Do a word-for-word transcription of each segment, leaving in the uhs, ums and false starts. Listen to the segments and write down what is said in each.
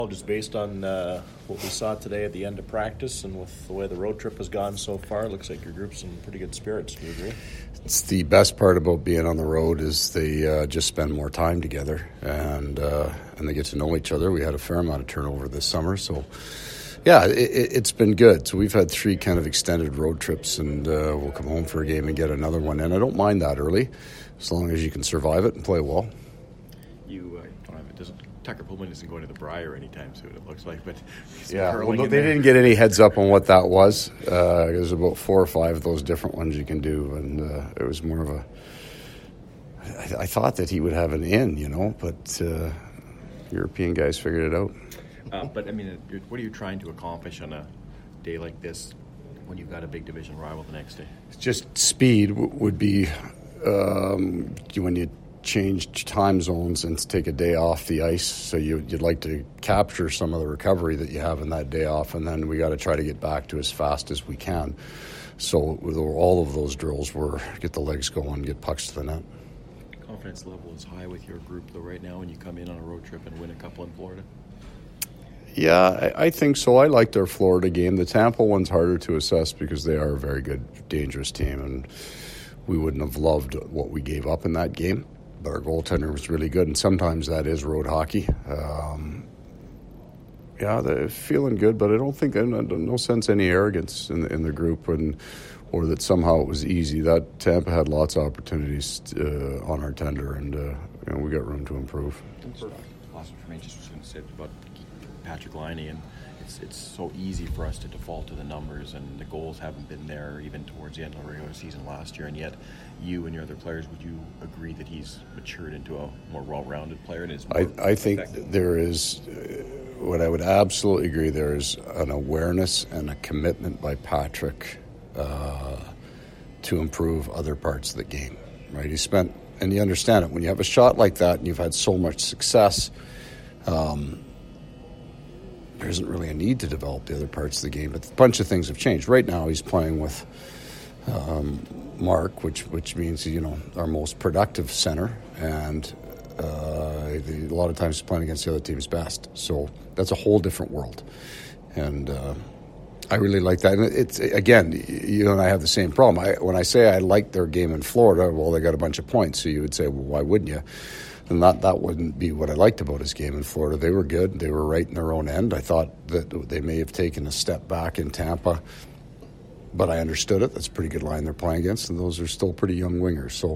Just based on uh, what we saw today at the end of practice and with the way the road trip has gone so far, it looks like your group's in pretty good spirits. Do you agree? It's the best part about being on the road is they uh, just spend more time together and uh, and they get to know each other. We had a fair amount of turnover this summer, so yeah, it, it's been good. So we've had three kind of extended road trips, and uh, we'll come home for a game and get another one. And I don't mind that early, as long as you can survive it and play well. You uh, don't have it, doesn't Tucker Pullman isn't going to the Briar anytime soon, it looks like, but yeah, well, no, they didn't get any heads up on what that was. Uh, there's about four or five of those different ones you can do, and uh, it was more of a. I, I thought that he would have an in, you know, but uh, European guys figured it out. Uh, but I mean, what are you trying to accomplish on a day like this when you've got a big division rival the next day? Just speed w- would be um, when you change time zones and take a day off the ice. So you, you'd like to capture some of the recovery that you have in that day off, and then we got to try to get back to as fast as we can. So with all of those drills were get the legs going, get pucks to the net. Confidence level is high with your group though right now when you come in on a road trip and win a couple in Florida? Yeah, I, I think so. I liked our Florida game. The Tampa one's harder to assess because they are a very good, dangerous team, and we wouldn't have loved what we gave up in that game. But our goaltender was really good, and sometimes that is road hockey. Um, yeah, they're feeling good, but I don't think, no sense any arrogance in the, in the group, and or that somehow it was easy. That Tampa had lots of opportunities uh, on our tender, and uh, you know, we got room to improve. Last one for me, just was going to say about Patrik Laine, and it's it's so easy for us to default to the numbers, and the goals haven't been there even towards the end of the regular season last year, and yet you and your other players, would you agree that he's matured into a more well-rounded player and is more I, I think effective? There is, uh, what I would absolutely agree, there is an awareness and a commitment by Patrick uh, to improve other parts of the game, right? He spent, and you understand it, when you have a shot like that and you've had so much success, um, there isn't really a need to develop the other parts of the game, but a bunch of things have changed. Right now he's playing with um, Mark, which which means, you know, our most productive center, and uh, the, a lot of times he's playing against the other team's best. So that's a whole different world, and uh, I really like that. And it's, again, you and I have the same problem. I, when I say I like their game in Florida, well, they got a bunch of points, so you would say, well, why wouldn't you? And that, that wouldn't be what I liked about his game in Florida. They were good. They were right in their own end. I thought that they may have taken a step back in Tampa, but I understood it. That's a pretty good line they're playing against, and those are still pretty young wingers. So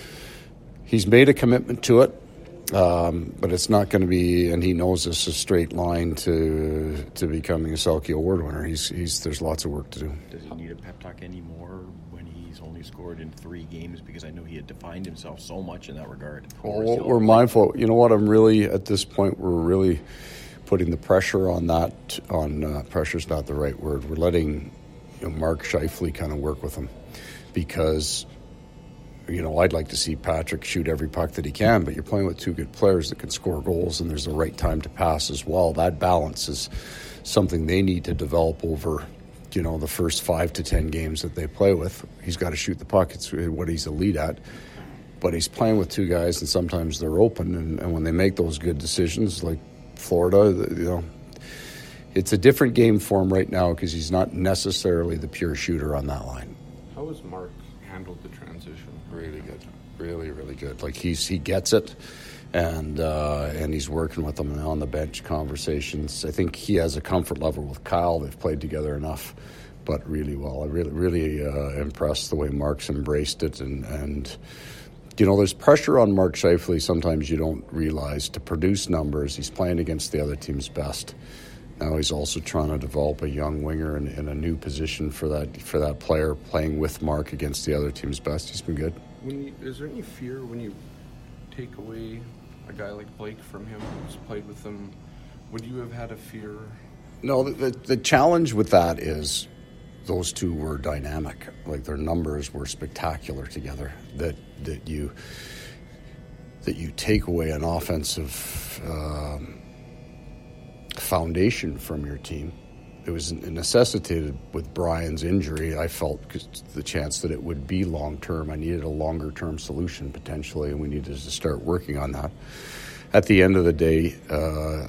he's made a commitment to it, um, but it's not going to be, and he knows this, a straight line to to becoming a Selke Award winner. He's he's there's lots of work to do. Does he need a pep talk anymore when he's only scored in three games? Because I know he had defined himself so much in that regard. Well, we're mindful. You know what? I'm really, at this point, we're really putting the pressure on that. On uh, pressure's not the right word. We're letting, you know, Mark Scheifele kind of work with him, because, you know, I'd like to see Patrick shoot every puck that he can, but you're playing with two good players that can score goals, and there's the right time to pass as well. That balance is something they need to develop over, you know, the first five to ten games that they play with. He's got to shoot the puck. It's what he's elite at. But he's playing with two guys, and sometimes they're open, and, and when they make those good decisions, like Florida, you know, it's a different game for him right now because he's not necessarily the pure shooter on that line. How has Mark handled the transition? Really good. Really, really good. Like, he's he gets it, and uh, and he's working with them on the bench conversations. I think he has a comfort level with Kyle. They've played together enough, but really well. I really, really uh, impressed the way Mark's embraced it, and and you know, there's pressure on Mark Scheifele. Sometimes you don't realize to produce numbers. He's playing against the other team's best. Now he's also trying to develop a young winger in, in a new position for that for that player, playing with Mark against the other team's best. He's been good. When you, is there any fear when you take away a guy like Blake from him, who's played with them? Would you have had a fear? No, the, the, the challenge with that is those two were dynamic. Like, their numbers were spectacular together. That that you that you take away an offensive um, foundation from your team. It was necessitated with Brian's injury, I felt, because the chance that it would be long-term. I needed a longer-term solution, potentially, and we needed to start working on that. At the end of the day, uh,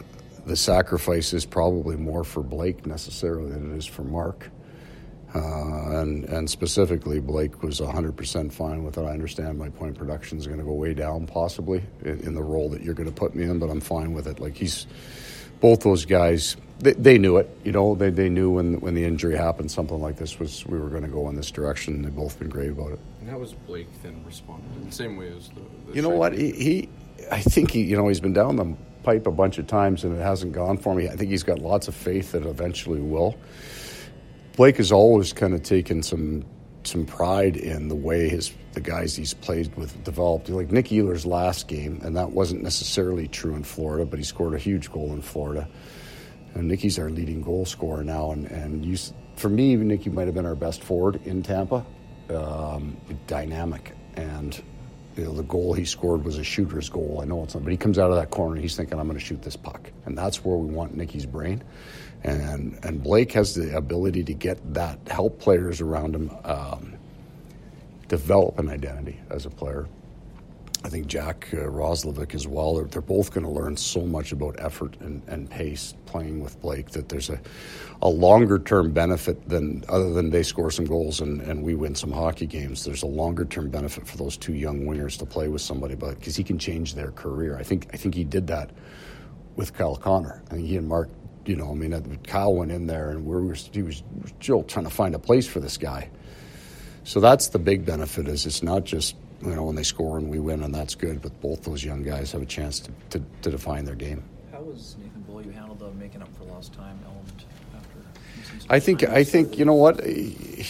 the sacrifice is probably more for Blake necessarily than it is for Mark. Uh, and and specifically, Blake was one hundred percent fine with it. I understand my point production is going to go way down possibly in, in the role that you're going to put me in, but I'm fine with it. Like he's, both those guys, they, they knew it. You know, they they knew when when the injury happened, something like this was, we were going to go in this direction, and they've both been great about it. And how was Blake then responding? In the same way as the, the You know what? He, he, I think he, you know, he's been down the pipe a bunch of times and it hasn't gone for him. I think he's got lots of faith that it eventually will. Blake has always kind of taken some some pride in the way his the guys he's played with developed. Like Nick Ehlers' last game, and that wasn't necessarily true in Florida, but he scored a huge goal in Florida. And Nicky's our leading goal scorer now, and and you, for me, Nicky might have been our best forward in Tampa. Um, dynamic, and you know the goal he scored was a shooter's goal. I know it's not, but he comes out of that corner, he's thinking, I'm going to shoot this puck, and that's where we want Nicky's brain. And and Blake has the ability to get that, help players around him um, develop an identity as a player. I think Jack uh, Roslovic as well, they're, they're both going to learn so much about effort and, and pace playing with Blake that there's a, a longer-term benefit than, other than they score some goals and, and we win some hockey games, there's a longer-term benefit for those two young wingers to play with somebody, but because he can change their career. I think I think he did that with Kyle Connor. I think he and Mark, you know, I mean, Kyle went in there and we were, he was still trying to find a place for this guy. So that's the big benefit, is it's not just, you know, when they score and we win and that's good, but both those young guys have a chance to, to, to define their game. How was Nathan Beaulieu handled the making up for lost time element after? I think, I think, you know what, he,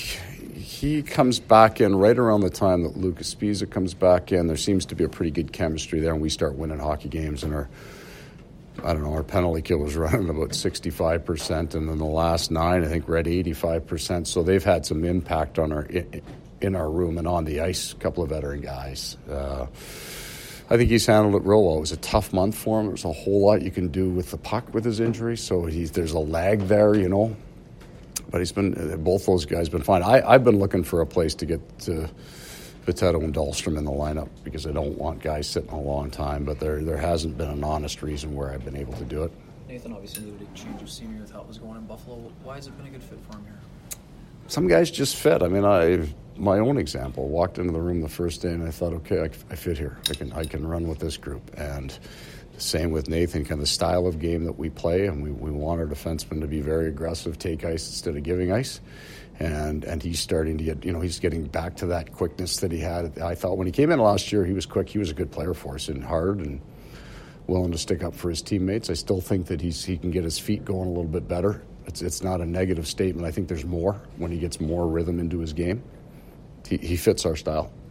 he comes back in right around the time that Lucas Spiza comes back in. There seems to be a pretty good chemistry there, and we start winning hockey games, and our, I don't know, our penalty kill was running about sixty-five percent, and then the last nine, I think, we're at eighty-five percent. So they've had some impact on our in, in our room and on the ice. A couple of veteran guys. Uh, I think he's handled it real well. It was a tough month for him. There's a whole lot you can do with the puck with his injury, so he's, there's a lag there, you know. But he's been, both those guys been fine. I, I've been looking for a place to get to Vitato and Dahlstrom in the lineup because I don't want guys sitting a long time, but there there hasn't been an honest reason where I've been able to do it. Nathan obviously needed a change of scenery with how it was going in Buffalo. Why has it been a good fit for him here? Some guys just fit. I mean, I my own example, walked into the room the first day and I thought, okay, I, I fit here. I can I can run with this group. And the same with Nathan, kind of the style of game that we play, and we, we want our defensemen to be very aggressive, take ice instead of giving ice. And and he's starting to get, you know, he's getting back to that quickness that he had. I thought when he came in last year, he was quick. He was a good player for us and hard and willing to stick up for his teammates. I still think that he's he can get his feet going a little bit better. It's it's not a negative statement. I think there's more when he gets more rhythm into his game. He, he fits our style.